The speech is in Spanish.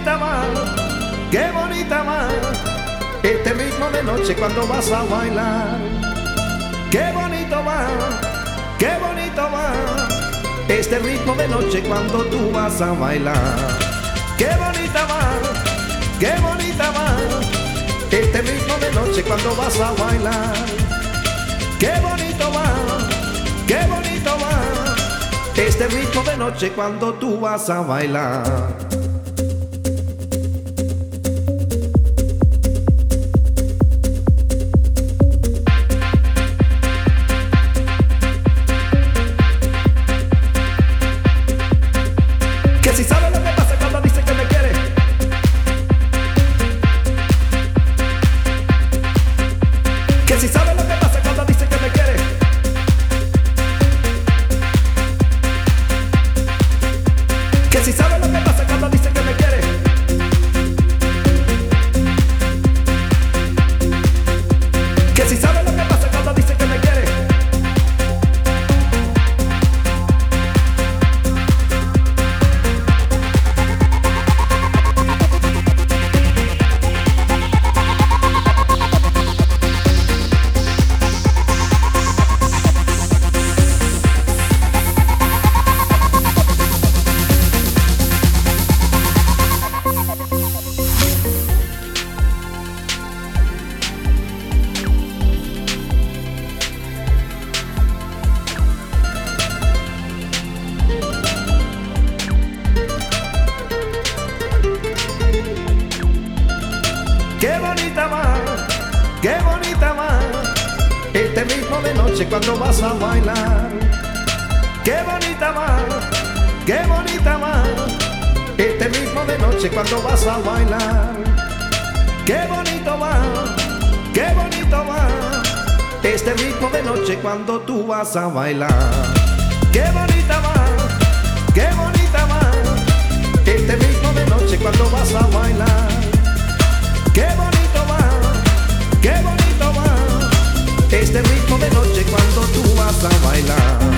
va, qué bonita va, este ritmo de noche cuando vas a bailar. Qué bonito va, qué bonito va, este ritmo de noche cuando tú vas a bailar. Qué bonita va, qué bonita va, este ritmo de noche cuando vas a bailar. Qué bonito va, qué bonito va, este ritmo de noche cuando tú vas a bailar. Que si sabe lo que pasa cuando dice que me quiere. Que si sabe lo que pasa cuando dice que me quiere. Que si sabe lo que pasa cuando dice que me quiere. Que si sabe lo que pasa cuando dice que me quiere. Qué bonita va, qué bonita va, este ritmo de noche cuando vas a bailar. Qué bonita va, qué bonita va, este ritmo de noche cuando vas a bailar. Qué bonito va, qué bonito va, este ritmo de noche cuando tú vas a bailar. Qué bonita va, qué bonita va, este ritmo de noche cuando vas a bailar. Qué bonito va, qué bonito va, este ritmo de noche cuando tú vas a bailar.